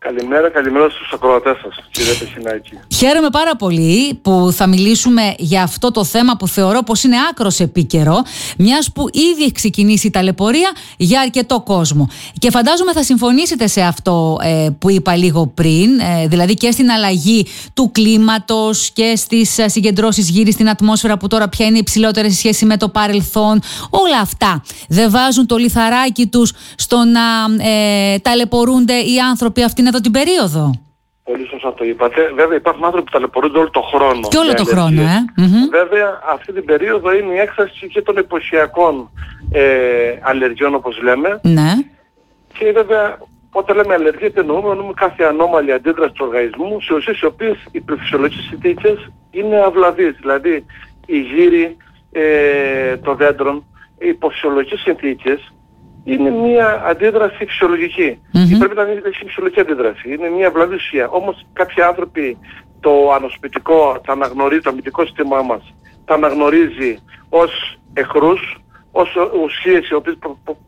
Καλημέρα στους ακροατές σας, κύριε Πεσσινάκη. Χαίρομαι πάρα πολύ που θα μιλήσουμε για αυτό το θέμα που θεωρώ πως είναι άκρος επίκαιρο, μιας που ήδη έχει ξεκινήσει η ταλαιπωρία για αρκετό κόσμο. Και φαντάζομαι θα συμφωνήσετε σε αυτό που είπα λίγο πριν, δηλαδή και στην αλλαγή του κλίματος και στις συγκεντρώσεις γύρι στην ατμόσφαιρα που τώρα πια είναι υψηλότερες σε σχέση με το παρελθόν. Όλα αυτά δεν βάζουν το λιθαράκι τους στο να ταλαιπωρούνται οι άνθρωποι αυτήν εδώ την περίοδο? Πολύ σωστά το είπατε. Βέβαια υπάρχουν άνθρωποι που ταλαιπωρούνται όλο το χρόνο. Και όλο το χρόνο, Βέβαια αυτή την περίοδο είναι η έκφραση και των εποχιακών αλλεργιών, όπως λέμε. Ναι. Και βέβαια όταν λέμε αλλεργία εννοούμε κάθε ανώμαλη αντίδραση του οργανισμού σε ουσίες οι οποίες οι φυσιολογικές συνθήκες είναι αυλαβείς. Δηλαδή οι γύροι των δέντρων, οι υποφυσιολογικές συνθήκες είναι μια αντίδραση φυσιολογική. Πρέπει να είναι φυσιολογική αντίδραση. Είναι μια αυλαβή ουσία. Όμως κάποιοι άνθρωποι το ανοσοποιητικό, το αναγνωρίζει, το αμυντικό σύστημά μας, τα αναγνωρίζει ως εχθρούς, ως ουσίες οι οποίες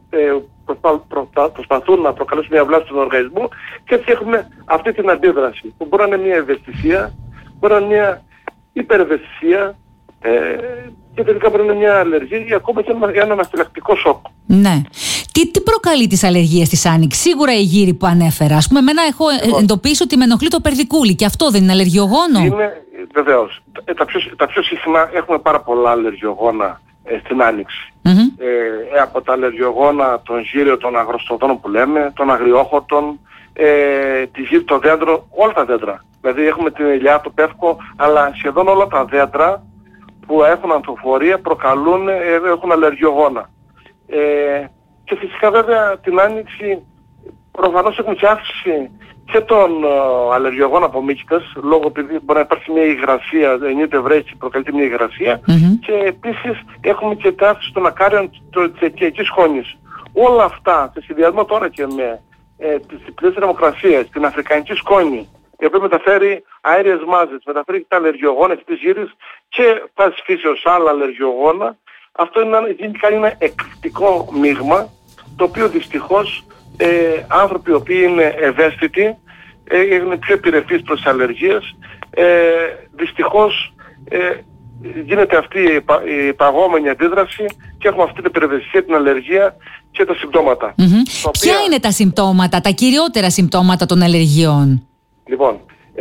προσπαθούν να προκαλέσουν μια βλάβη στον οργανισμό, και έτσι έχουμε αυτή την αντίδραση που μπορεί να είναι μια ευαισθησία, μπορεί να είναι μια υπερευαισθησία, και τελικά μπορεί να είναι μια αλλεργία ή ακόμα και ένα αναφυλακτικό σοκ. Ναι. Τι προκαλεί τις αλλεργίες της Άνοιξης? Σίγουρα η γύρι που ανέφερα. Ας πούμε, εμένα έχω εντοπίσει ότι με ενοχλεί το περδικούλι, και αυτό δεν είναι αλλεργιογόνο? Είναι, βεβαίως. Τα πιο συχνά έχουμε πάρα πολλά αλλεργιογόνα στην Άνοιξη. Από τα αλλεργιογόνα των γύριων, των αγροστοδόνων που λέμε, των αγριόχορτων, τη γύρι των δέντρων, όλα τα δέντρα. Δηλαδή έχουμε την ελιά, το πεύκο, αλλά σχεδόν όλα τα δέντρα που έχουν ανθοφορία έχουν αλλεργιογόνα. Και φυσικά βέβαια την Άνοιξη προφανώς έχουμε και αύξηση και των αλλεργιογόνων από μύκητες, λόγω επειδή μπορεί να υπάρξει μια υγρασία, ενίοτε βρέχει, προκαλείται μια υγρασία, και επίσης έχουμε και την αύξηση των ακάριων της οικιακής χώνης. Όλα αυτά σε συνδυασμό τώρα και με τις υψηλές θερμοκρασίες, την αφρικανική σκόνη, η οποία μεταφέρει αέριες μάζες, μεταφέρει τα αλλεργιογόνα της γύρης και πάση φύσεως άλλα αλλεργιογόνα. Αυτό είναι ένα εκπληκτικό μείγμα, το οποίο δυστυχώς άνθρωποι οι οποίοι είναι ευαίσθητοι, είναι πιο επιρρεπείς προς τις αλλεργίες, δυστυχώς γίνεται αυτή η παγόμενη αντίδραση και έχουμε αυτή την υπερευαισθησία, την αλλεργία και τα συμπτώματα. Ποια είναι τα συμπτώματα, τα κυριότερα συμπτώματα των αλλεργιών? Λοιπόν,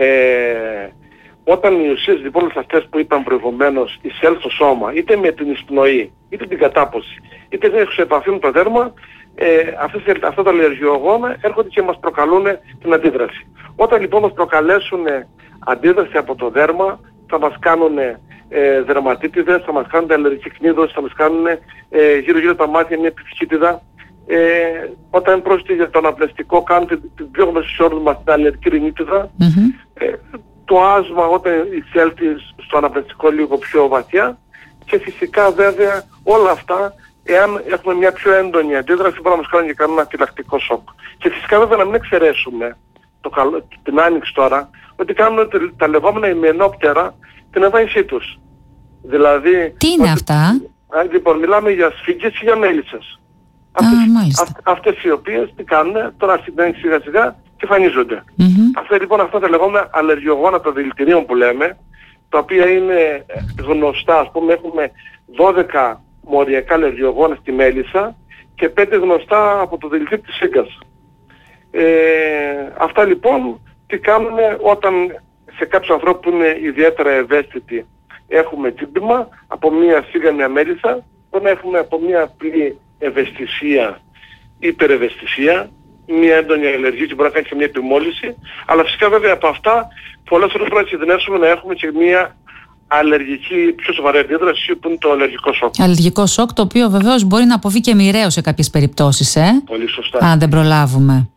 όταν οι ουσίες λοιπόν αυτές που είπαμε προηγουμένως εισέλθουν στο σώμα, είτε με την εισπνοή, είτε την κατάποση, είτε δεν έχουν σε επαφή με το δέρμα, αυτά τα αλλεργιογόνα έρχονται και μας προκαλούν την αντίδραση. Όταν λοιπόν μας προκαλέσουν αντίδραση από το δέρμα, θα μας κάνουν δερματίτιδες, θα μας κάνουν αλλεργική κνίδωση, θα μας κάνουν γύρω-γύρω τα μάτια μια επιφυχίτιδα. Όταν πρόκειται για το αναπνευστικό, κάνουν την πιο γνωστή όρδο μας την αλλεργική ρινίτιδα. Το άσμα όταν εισέλθει στο αναπνευστικό λίγο πιο βαθιά, και φυσικά βέβαια όλα αυτά, εάν έχουμε μια πιο έντονη αντίδραση, μπορεί να μας κάνουν και κανένα αναφυλακτικό σοκ. Και φυσικά βέβαια να μην εξαιρέσουμε την Άνοιξη τώρα, ότι κάνουν τα λεγόμενα ημενόπτερα την εμφάνισή τους. Δηλαδή, τι είναι αυτά? Λοιπόν, μιλάμε για σφίγγες και για μέλισσες. Αυτές οι οποίες τι κάνουν, τώρα σιγά σιγά και εμφανίζονται. Αυτά τα λεγόμενα αλλεργιογόνα των δηλητηρίων που λέμε, τα οποία είναι γνωστά, ας πούμε έχουμε 12 μοριακά αλλεργιογόνα στη μέλισσα και 5 γνωστά από το δηλητήριο της σίγκας. Αυτά λοιπόν τι κάνουν όταν σε κάποιους ανθρώπους που είναι ιδιαίτερα ευαίσθητοι έχουμε τσίμπημα από μια σίγα, μια μέλισσα, μπορεί να έχουμε από μια απλή ευαισθησία, υπερευαισθησία, μια έντονη αλλεργία και μπορεί να κάνει και μια επιμόλυση, αλλά φυσικά βέβαια από αυτά πολλές φορές πρέπει να κινδυνεύσουμε να έχουμε και μια αλλεργική, πιο σοβαρή αντίδραση που είναι το αλλεργικό σοκ. Αλλεργικό σοκ, το οποίο βεβαίως μπορεί να αποβεί και μοιραίο σε κάποιες περιπτώσεις, Πολύ σωστά. Αν δεν προλάβουμε.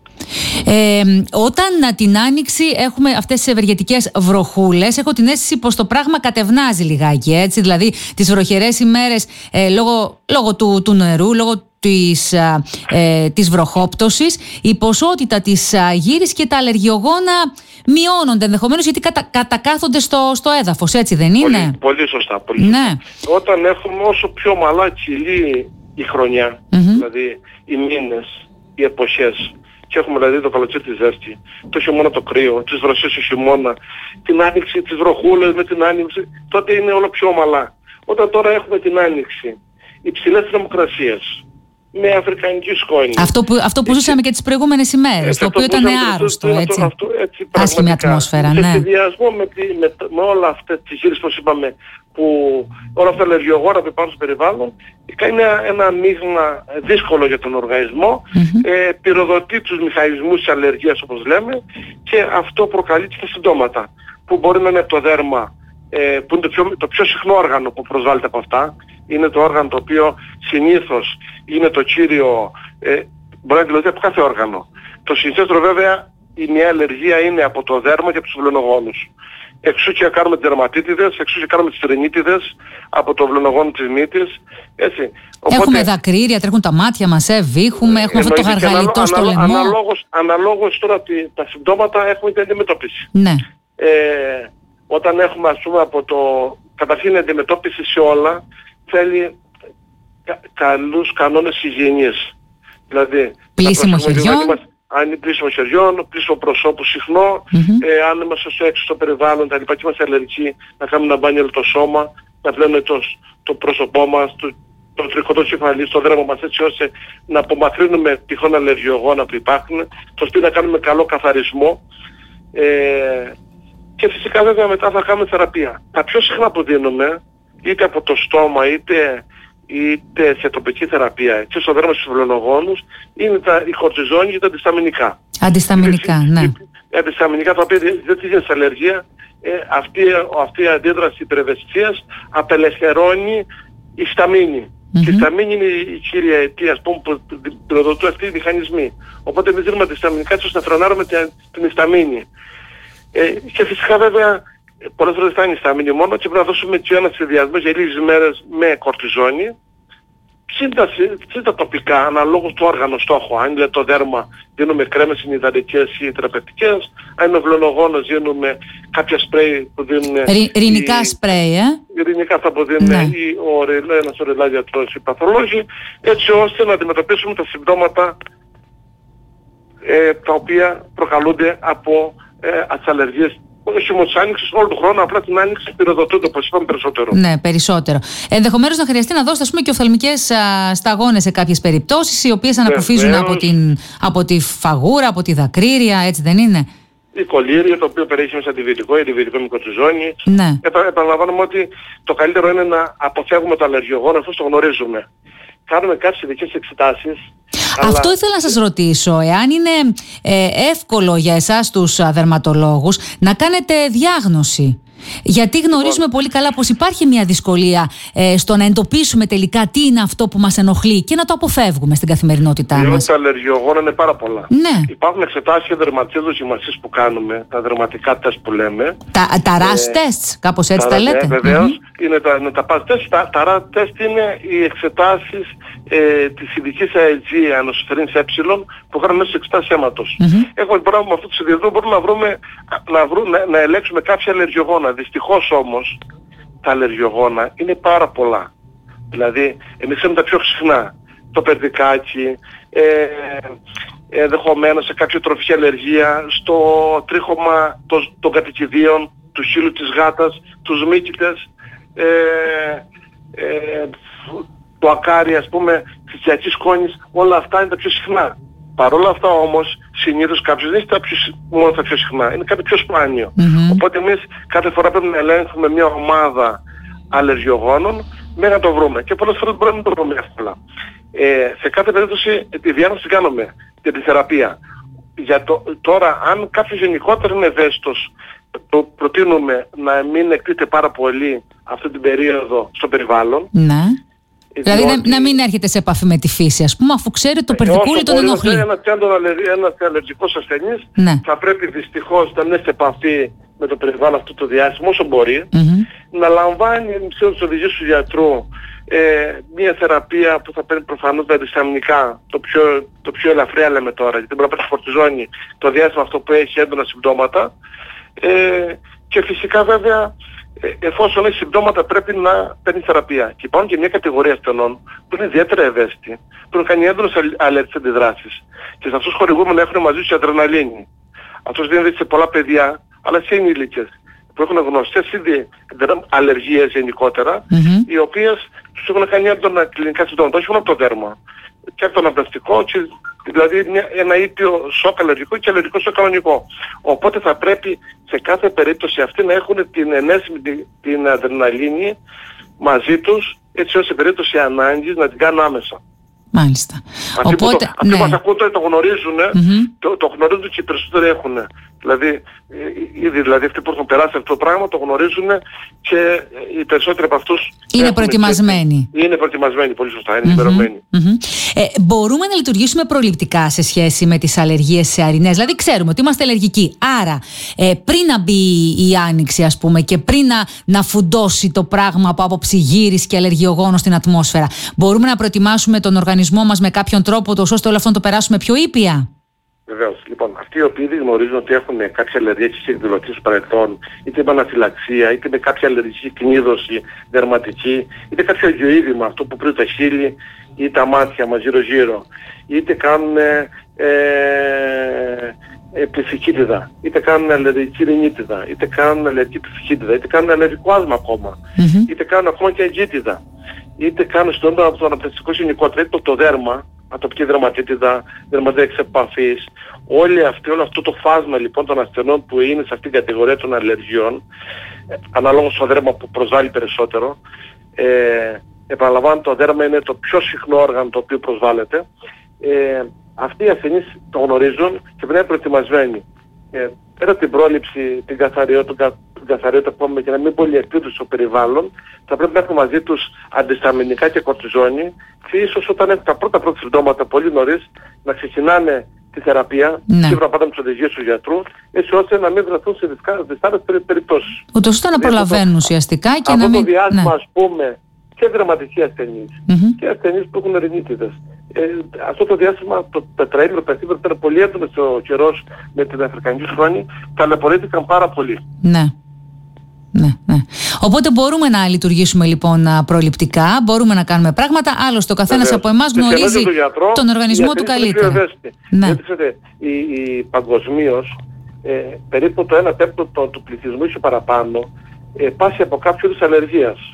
Όταν την Άνοιξη έχουμε αυτές τις ευεργετικές βροχούλες, έχω την αίσθηση πως το πράγμα κατευνάζει λιγάκι, έτσι, δηλαδή τις βροχερές ημέρες λόγω του νερού, λόγω της βροχόπτωσης, η ποσότητα της γύρης και τα αλλεργιογόνα μειώνονται ενδεχομένως, γιατί κατακάθονται στο έδαφος, έτσι δεν είναι? Πολύ σωστά. Πολύ σωστά. Ναι. Όταν έχουμε όσο πιο ομαλά κυλεί η χρονιά, δηλαδή οι μήνες, οι εποχές, και έχουμε δηλαδή το καλοκαίρι τη ζέστη, το χειμώνα το κρύο, τις βροχές το χειμώνα, την άνοιξη, τις βροχούλες με την άνοιξη, τότε είναι όλο πιο ομαλά. Όταν τώρα έχουμε την άνοιξη, υψηλές θερμοκρασίες, με αφρικανική σκόνη. Αυτό που ζούσαμε και τις προηγούμενες ημέρες, το οποίο ήταν άρρωστο, έτσι. Άσχημη ατμόσφαιρα, ναι. Σε συνδυασμό με όλα αυτές τις γύρες, όπως είπαμε, που όλα αυτά τα αλλεργιογόνα που υπάρχουν στο περιβάλλον, κάνει ένα μείγμα δύσκολο για τον οργανισμό, πυροδοτεί τους μηχανισμούς της αλλεργίας, όπως λέμε, και αυτό προκαλεί και τα συμπτώματα, που μπορεί να είναι το δέρμα, που είναι το πιο συχνό όργανο που προσβάλλεται από αυτά. Είναι το όργανο το οποίο συνήθως είναι το κύριο, μπορεί να δηλωθεί από κάθε όργανο. Το συνηθέστερο βέβαια, η μια αλλεργία είναι από το δέρμα και από τους βλενογόνους. Εξού και κάνουμε τις δερματίτιδες, εξού και κάνουμε τις θρηνίτιδες από το βλενογόνο της μύτης. Έτσι. Οπότε, έχουμε δακρύρια, τρέχουν τα μάτια μας, βήχουμε, έχουμε αυτό το γαργαλιτό στο λαιμό. Αναλόγως τώρα τα συμπτώματα έχουμε την αντιμετώπιση. Ναι. Όταν έχουμε, ας πούμε, καταρχήν η αντιμετώπιση σε όλα θέλει καλούς κανόνες υγιεινής. Δηλαδή, πλύσιμο χεριών. Αν είναι πλύσιμο χεριών, πλύσιμο προσώπου συχνό, αν είμαστε στο έξω στο περιβάλλον, τα λοιπά, και είμαστε αλλεργικοί, να κάνουμε ένα μπάνιο το σώμα, να πλένουμε το πρόσωπό μας, το τριχωτό κεφαλής, το δέρμα μας, έτσι ώστε να απομακρύνουμε τυχόν αλλεργιογόνα που υπάρχουν, το σπίτι να κάνουμε καλό καθαρισμό, και φυσικά βέβαια μετά θα κάνουμε θεραπεία. Τα πιο συχνά που δίνουμε, είτε από το στόμα είτε σε τοπική θεραπεία και στο δέρμα στους βλενογόνους, είναι η κορτιζόνη και τα αντισταμινικά. Αντισταμινικά, ναι. Αντισταμινικά, τα οποία δεν τύχουν σε αλλεργία, αυτή η αντίδραση υπερευαισθησίας απελευθερώνει η σταμίνη. Και η σταμίνη είναι η κύρια αιτία, ας πούμε, που πυροδοτούν αυτοί οι μηχανισμοί. Οπότε εμείς δίνουμε αντισταμινικά έτσι ώστε να φρενάρουμε την ισταμίνη. Και φυσικά βέβαια πολλές φορές θα είναι ισταμίνη μόνο και πρέπει να δώσουμε και ένα συνδυασμό για λίγες μέρες με κορτιζόνη. Συν τα τοπικά, αναλόγως του όργανου στόχο. Αν είναι το δέρμα, δίνουμε κρέμες συνυδατικές ή θεραπευτικές. Αν είναι ο βλενογόνος, δίνουμε κάποια σπρέι που δίνουν... Ρινικά σπρέι, Ρινικά αυτά που δίνουν ένας ορελάς γιατρός ή παθολόγοι, έτσι ώστε να αντιμετωπίσουμε τα συμπτώματα τα οποία προκαλούνται από τις αλλεργίες. Όχι μόνο της άνοιξης, όλο τον χρόνο, απλά την άνοιξη πυροδοτούνται, όπως είπαμε, περισσότερο. Ναι, περισσότερο. Ενδεχομένως να χρειαστεί να δώσετε, ας πούμε, και οφθαλμικές σταγόνες σε κάποιες περιπτώσεις, οι οποίες ανακουφίζουν από τη φαγούρα, από τη δακρύρια, έτσι δεν είναι? Η κολύριο, το οποίο περιέχει μέσα αντιβιωτικό με κορτιζόνη. Ναι. Επαναλαμβάνουμε ότι το καλύτερο είναι να αποφεύγουμε το αλλεργιογόνο εφόσον το γνωρίζουμε. Κάνουμε κάποιες ειδικές εξετάσεις. Αυτό ήθελα να σας ρωτήσω, εάν είναι εύκολο για εσάς τους δερματολόγους να κάνετε διάγνωση. Γιατί γνωρίζουμε πολύ καλά πως υπάρχει μια δυσκολία στο να εντοπίσουμε τελικά τι είναι αυτό που μας ενοχλεί και να το αποφεύγουμε στην καθημερινότητά μας. Διότι τα αλλεργιογόνα είναι πάρα πολλά. Ναι. Υπάρχουν εξετάσεις και δερματικές δοκιμασίες που κάνουμε, τα δερματικά τεστ που λέμε. Τα RAS tests, κάπως έτσι τα λέτε. Βεβαίως, είναι τα RAS tests. Τα RAS test είναι οι εξετάσεις της ειδικής AIG ανοσφαιρίνης ε που κάνουμε μέσα στις εξετάσεις αίματος. Έχουμε πράγμα με αυτό το συνδυασμό μπορούμε να ελέγξουμε κάποια αλλεργιογόνα. Δυστυχώς όμως τα αλλεργιογόνα είναι πάρα πολλά. Δηλαδή εμείς ξέρουμε τα πιο συχνά. Το περδικάκι, ενδεχομένως σε κάποια τροφική αλλεργία, στο τρίχωμα των κατοικιδίων, του χείλου της γάτας, τους μύκητες, το ακάρι, ας πούμε, της οικιακής σκόνης, όλα αυτά είναι τα πιο συχνά. Παρ' όλα αυτά όμως, συνήθως κάποιος δεν είναι μόνο τα πιο συχνά, είναι κάτι πιο σπάνιο. Οπότε εμείς κάθε φορά πρέπει να ελέγχουμε μια ομάδα αλλεργιογόνων μέχρι να το βρούμε. Και πολλές φορές μπορούμε να το βρούμε εύκολα. Σε κάθε περίπτωση τη διάγνωση την κάνουμε για τη θεραπεία. Τώρα, αν κάποιος γενικότερα είναι ευαίσθητος, το προτείνουμε να μην εκτίθεται πάρα πολύ αυτή την περίοδο στο περιβάλλον. Ναι. Δηλαδή να μην έρχεται σε επαφή με τη φύση, ας πούμε, αφού ξέρει το περδικούλι τον ενοχλεί. Ένας αλλεργικός ασθενής θα πρέπει δυστυχώς να είναι σε επαφή με το περιβάλλον αυτό το διάστημα όσο μπορεί, να λαμβάνει σε τις οδηγίες του γιατρού μια θεραπεία που θα παίρνει προφανώς τα αντισταμινικά, το πιο ελαφριά λέμε τώρα, γιατί μπορεί να παίρνει φορτιζόνη το διάστημα αυτό που έχει έντονα συμπτώματα, και φυσικά βέβαια εφόσον έχει συμπτώματα πρέπει να παίρνει θεραπεία. Και υπάρχουν και μια κατηγορία ασθενών που είναι ιδιαίτερα ευαίσθητοι, που έχουν κάνει έντονες αλλεργικές αντιδράσεις. Και σε αυτούς χορηγούμε να έχουν μαζί τους αδρεναλίνη. Αυτός δίνεται σε πολλά παιδιά, αλλά σε ενήλικες, που έχουν γνωστές ήδη αλλεργίες γενικότερα, οι οποίες τους έχουν κάνει έντονα κλινικά συμπτώματα, όχι μόνο από το δέρμα, και από το αναπνευστικό, δηλαδή ένα ήπιο σοκ αλλεργικό και αλλεργικό σοκ κανονικό. Οπότε θα πρέπει σε κάθε περίπτωση αυτοί να έχουν την ενέσιμη την αδρεναλίνη μαζί τους, έτσι ώστε σε περίπτωση ανάγκης να την κάνουν άμεσα. Μάλιστα. Αυτοί που μας ακούν τώρα το γνωρίζουν, το γνωρίζουν και οι περισσότεροι έχουν. Δηλαδή, ήδη αυτοί που έχουν περάσει αυτό το πράγμα το γνωρίζουν και οι περισσότεροι από αυτούς είναι προετοιμασμένοι. Είναι προετοιμασμένοι, πολύ σωστά, είναι ενημερωμένοι. Μπορούμε να λειτουργήσουμε προληπτικά σε σχέση με τις αλλεργίες σε αρινές. Δηλαδή, ξέρουμε ότι είμαστε αλλεργικοί. Άρα, πριν να μπει η άνοιξη, ας πούμε, και πριν να φουντώσει το πράγμα από άποψη γύρις και αλλεργιογόνων στην ατμόσφαιρα, μπορούμε να προετοιμάσουμε τον οργανισμό μας με κάποιον τρόπο, ώστε όλο αυτό να το περάσουμε πιο ήπια? Βεβαίως. Λοιπόν, αυτοί οι οποίοι γνωρίζουν ότι έχουν κάποια αλλεργική εκδηλωτή στο παρελθόν, είτε με αναφυλαξία, είτε με κάποια αλλεργική κνίδωση δερματική, είτε κάποιο αγιοείδημα, αυτό που πριν τα χείλη ή τα μάτια μας γύρω-γύρω, είτε κάνουν πληθυκίτιδα, είτε κάνουν αλλεργική ρινίτιδα, είτε κάνουν αλλεργική πληθυκίτιδα, είτε κάνουν αλλεργικό άσμα ακόμα, είτε κάνουν ακόμα και αγκίτιδα, είτε κάνουν στον από το αναπνευστικό γενικότερα, είτε το δέρμα, ατοπική δερματίτιδα, δερματίτιδα εξ επαφής, όλο αυτό το φάσμα λοιπόν των ασθενών που είναι σε αυτήν την κατηγορία των αλλεργιών, ανάλογα στο δέρμα που προσβάλλει περισσότερο, επαναλαμβάνω, το δέρμα είναι το πιο συχνό όργανο το οποίο προσβάλλεται. Αυτοί οι ασθενείς το γνωρίζουν και πρέπει να είναι προετοιμασμένοι. Πέρα την πρόληψη, την καθαριότητα που έχουμε και να μην πολυεκπλήττουν στο περιβάλλον, θα πρέπει να έχουν μαζί τους αντισταμινικά και κορτιζόνη και ίσως όταν έχουν τα πρώτα συμπτώματα πολύ νωρίς να ξεκινάνε τη θεραπεία, σίγουρα πάντα με τις οδηγίες του γιατρού, έτσι ώστε να μην βρεθούν σε δυσάρεστες περιπτώσεις. Ούτως ώστε να προλαβαίνουν ουσιαστικά και να μην... Αυτό το διάστημα, ας πούμε, και δραματικοί ασθενείς και ασθενείς που έχουν ρινίτιδες. Αυτό το διάστημα, το τετραήμερο πενταήμερο ήταν πολύ έντονος ο καιρός με την αφρικανική χρόνη, ταλαιπωρήθηκαν πάρα πολύ. Ναι. Οπότε μπορούμε να λειτουργήσουμε λοιπόν προληπτικά, μπορούμε να κάνουμε πράγματα. Άλλωστε ο καθένας από εμάς γνωρίζει τον οργανισμό του καλύτερα. Γιατί ξέρετε, παγκοσμίως περίπου το 1/5 του πληθυσμού ή παραπάνω πάσει από κάποιο είδους αλλεργίας.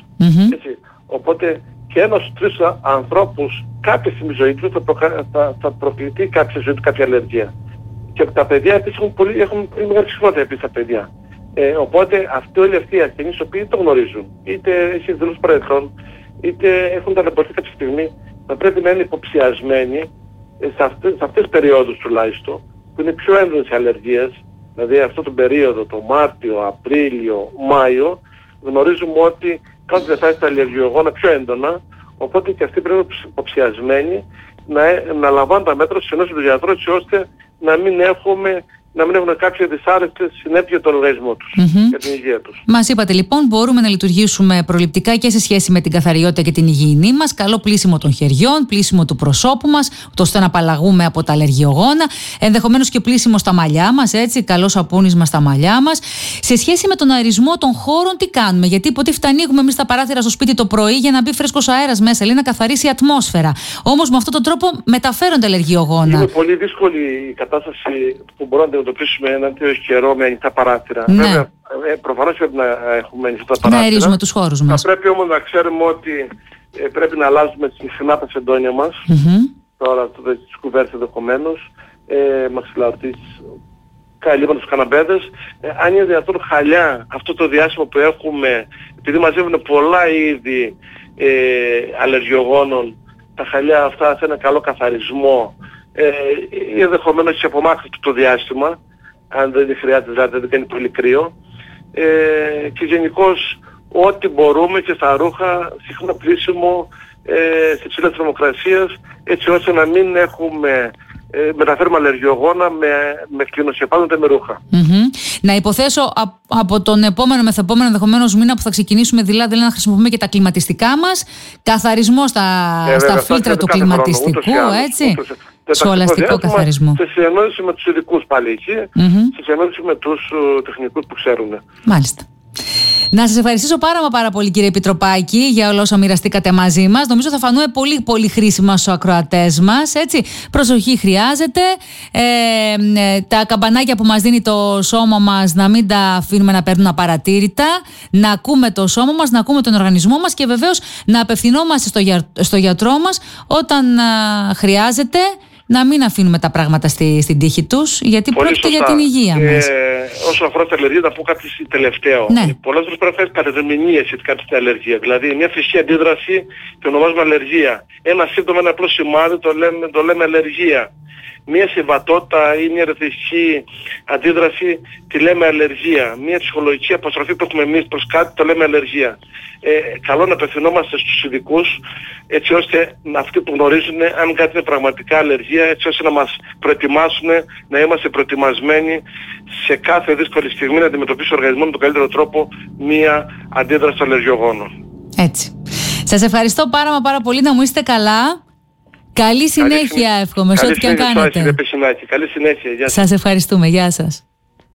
Οπότε και ένας τρεις ανθρώπους κάποια στιγμή ζωή του θα προκληθεί κάποια ζωή του κάποια αλλεργία. Και τα παιδιά επίσης έχουν πολύ μεγάλη συχνότητα επίσης τα παιδιά. Οπότε όλοι αυτοί οι ασθενείς οι οποίοι το γνωρίζουν, είτε έχει εκδηλώσεις παρελθόν, είτε έχουν ταλαιπωρηθεί κάποια στιγμή, θα πρέπει να είναι υποψιασμένοι σε αυτές τις περιόδους τουλάχιστον, που είναι πιο έντονες οι αλλεργίες, δηλαδή αυτό τον περίοδο, το Μάρτιο, Απρίλιο, Μάιο, γνωρίζουμε ότι κάνουν διαστάσεις τα αλλεργιογόνα πιο έντονα, οπότε και αυτοί πρέπει να είναι υποψιασμένοι να λαμβάνουν τα μέτρα στους ενός του γιατρού, έτσι ώστε να μην έχουν κάποιες δυσάρεστες συνέπειες στον οργανισμό τους για την υγεία τους. Μας είπατε λοιπόν, μπορούμε να λειτουργήσουμε προληπτικά και σε σχέση με την καθαριότητα και την υγιεινή μας. Καλό πλύσιμο των χεριών, πλύσιμο του προσώπου μας, ώστε να απαλλαγούμε από τα αλλεργιογόνα. Ενδεχομένως και πλύσιμο στα μαλλιά μας, έτσι, καλό σαπούνισμα στα μαλλιά μας. Σε σχέση με τον αερισμό των χώρων, τι κάνουμε? Γιατί υποτίθεται ανοίγουμε εμείς τα παράθυρα στο σπίτι το πρωί για να μπει φρέσκος αέρας μέσα, λέει, να καθαρίσει η ατμόσφαιρα. Όμως με αυτόν τον τρόπο μεταφέρονται αλλεργιογόνα. Είναι πολύ δύσκολη η κατάσταση που μπορούμε να αντιμετωπίσουμε έναν τέτοιο καιρό με ανοιχτά παράθυρα. Βέβαια, προφανώς πρέπει να έχουμε ανοιχτά παράθυρα. Να αερίζουμε τους χώρους μας. Θα πρέπει όμως να ξέρουμε ότι πρέπει να αλλάζουμε συχνά τα σεντόνια μας. Τώρα τις κουβέρτες ενδεχομένως, μαξιλαρωτής, λίγο τους καναμπέδες. Αν είναι δυνατόν χαλιά αυτό το διάστημα που έχουμε, επειδή μαζεύουν πολλά είδη αλλεργιογόνων, τα χαλιά αυτά σε ένα καλό καθαρισμό, ή ενδεχομένως και απομάκρυνση το διάστημα, αν δεν χρειάζεται, δηλαδή δεν κάνει πολύ κρύο, και γενικώς ό,τι μπορούμε και στα ρούχα συχνά πλύσιμο σε υψηλές θερμοκρασίες, έτσι ώστε να μην μεταφέρουμε αλλεργιογόνα με κλινοσιαπάνοντα με ρούχα. Να υποθέσω από τον επόμενο μεθεπόμενο ενδεχομένως μήνα που θα ξεκινήσουμε δηλαδή να χρησιμοποιούμε και τα κλιματιστικά μας, καθαρισμό στα φίλτρα του κλιματιστικού, έτσι, σχολαστικό καθαρισμό. Σε συνεννόηση με τους ειδικούς πάλι εκεί, σε συνεννόηση με τους τεχνικούς που ξέρουν. Μάλιστα. Να σας ευχαριστήσω πάρα πολύ, κύριε Πιτροπάκη, για όλα όσα μοιραστήκατε μαζί μας. Νομίζω θα φανούν πολύ χρήσιμα στους ακροατές μας. Έτσι. Προσοχή χρειάζεται. Τα καμπανάκια που μας δίνει το σώμα μας να μην τα αφήνουμε να παίρνουν απαρατήρητα. Να ακούμε το σώμα μας, να ακούμε τον οργανισμό μας και βεβαίως να απευθυνόμαστε στο γιατρό μας όταν χρειάζεται. Να μην αφήνουμε τα πράγματα στην τύχη τους, γιατί πρόκειται για την υγεία μας. Όσον αφορά την αλλεργία, θα πω κάτι τελευταίο. Ναι. Πολλές φορές πρέπει να φέρεις κατεδερμηνίες σχετικά με την αλλεργία. Δηλαδή, μια φυσική αντίδραση την ονομάζουμε αλλεργία. Ένα σύμπτωμα, ένα απλό σημάδι, το λέμε αλλεργία. Μια συμβατότητα ή μια ρεθιστική αντίδραση τη λέμε αλλεργία. Μια ψυχολογική αποστροφή που έχουμε εμείς προς κάτι το λέμε αλλεργία. Καλό να απευθυνόμαστε στους ειδικούς, έτσι ώστε αυτοί που γνωρίζουν αν κάτι είναι πραγματικά αλλεργία, έτσι ώστε να μας προετοιμάσουν, να είμαστε προετοιμασμένοι σε κάθε δύσκολη στιγμή να αντιμετωπίσει ο οργανισμός με τον καλύτερο τρόπο μια αντίδραση των αλλεργιογόνων. Έτσι. Σας ευχαριστώ πάρα πολύ, να μου είστε καλά. Καλή συνέχεια εύχομαι σε ό,τι και αν κάνετε. Καλή συνέχεια. Γεια σας. Σας ευχαριστούμε. Γεια σας.